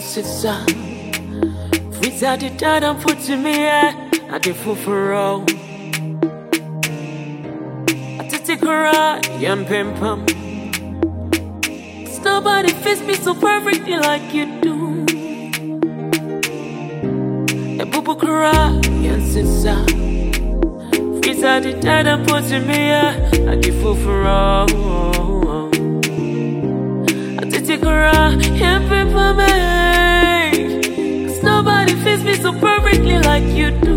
sister. Visa the dad and put to me at the fufuro. I take a ride, young pimpum. Nobody fits me so perfectly like you do. A boo cry, young sister. Visa the dad and put to me at the fufuro. Take a ride, young pimpum. Nobody fits me so perfectly like you do.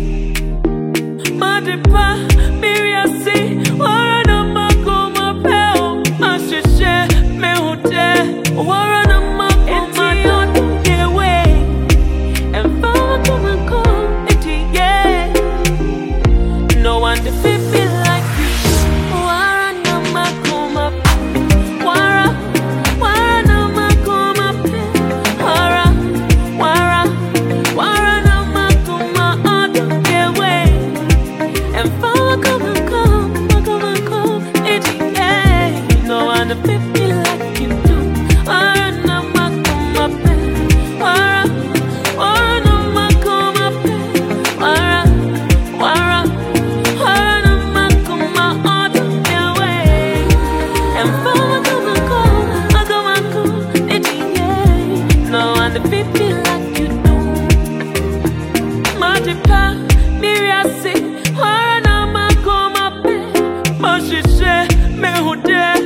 Madipa, Miriasi, Warana Mako, Mapel, Ashishe, Mehute, Warana Mako, Madonna, get away. And Fama come and come, yeah. No one to fit me like you. Warana Mako, Mapel, Warana Mako, Mapel, to fit me like you do. Warana Mako, Mapel, Warana Mako, Mapel, Warana Mako, Mapel, yeah way. And Fama come and go, yeah. No one to fit me like you do. Madipa, Miriasi, Warana Mako, Mapel, Ashishe, Mehute.